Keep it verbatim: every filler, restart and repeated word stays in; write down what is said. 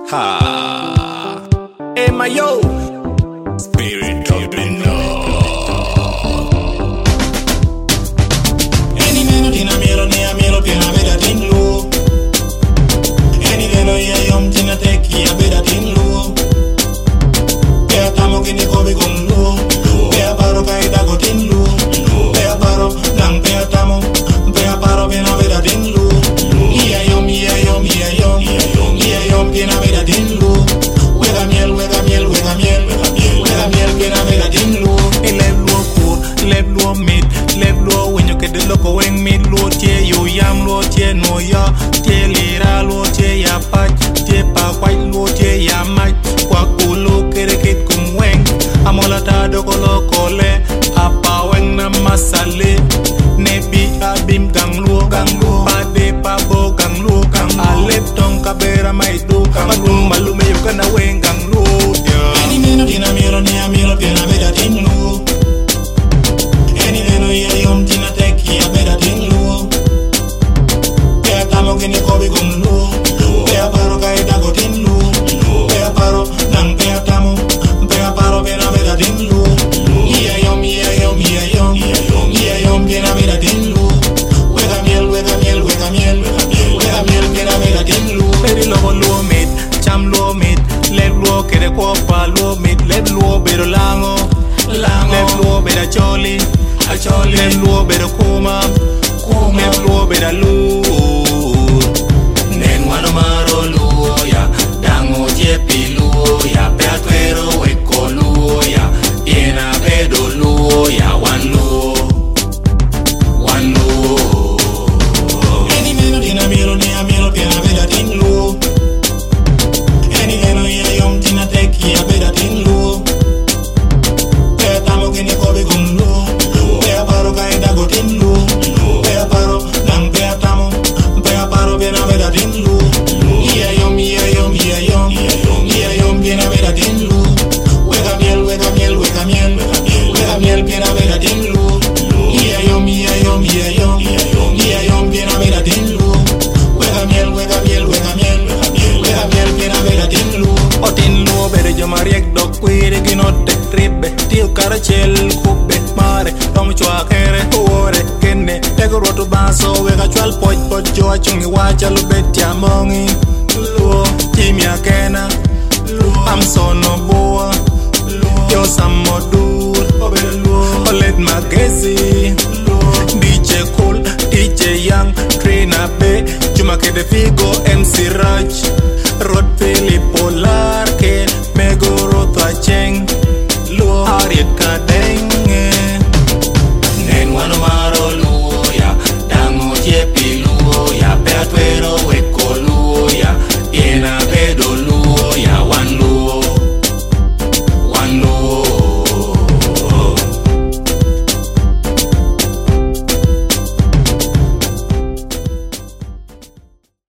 Ha. Hey, my yo. Spirit of the North. Any melody na melody na melody na beda tin lo. Any melody ya yom tina teki ya beda tin lo. Kaya tamo kini kobe kong lo. Kaya paro kaya dago tin lo. Kaya paro nang kaya tamo. Kaya paro bena beda tin lo. Iya yom iya yom iya yom iya yom kina beda tin lo. Wega miel wega miel wega miel wega miel kina beda tin lo. Leb luo kur, leb luo mit, leb luo winyo ke de loko weng mit luo tie yo yam luo tie no ya, tie lira luo tie ya pach, tie pa kwai luo tie ya mach, kwa kulo kere kit kum weng, amola ta doko loko le, apa weng na masale, nebi abim gang luo, gang luo, pa de pa bo gang luo, gang alep tong kabera mai do, malum malume yo kana weng gang luo. Any melody na melody na melody na beda tin lo. Any melody ya yom tina teki ya beda tin lo. Kaya tamo kini kobe kong lo. Kaya paro kaya dago tin lo. Kaya paro nang kaya tamo. Kaya paro bena beda tin lo. Iya yom iya yom iya yom iya yom kina beda tin lo. Wega miel wega miel wega miel wega miel kina beda tin lo. Peri lobo luo mit, cham luo mit, leb luo kere kopa luo mit, leb luo bero lango, lango, leb luo bera choli, a choli, leb luo bero kuma, kuma, leb luo bera lu. Nen wano maro luo ya, dango jepi luo ya, pe atuero weko luo ya, piena bedo luo ya, wan luo, wan luo. Any melody na melody na melody na beda tin luo. Any melody ya yom tina teki ya beda tin luo. Kaya tamo kini kobe kong luo. Kaya paro kaya dago tin luo. Kaya paro nang kaya tamo. Kaya paro bena beda tin luo. Iya yom iya yom iya yom iya yom bena beda tin luo. Wega miel wega miel wega miel wega miel bena beda tin luo. Iya yom iya yom iya yom iya yom bena beda tin luo. Wega miel wega miel wega miel wega miel bena beda tin luo. Otin luo bere jo mariek dok kwire ginote tribe, tiu karachel kube mare, tom chwa kere uore kene, tego roto baso wega chwal poj poj jo achungi wacha lubet ya mongi, luo chimia kena, am sono boa, yo samodur, olet magezi, D J cool, D J young, trainer be, chuma kede figo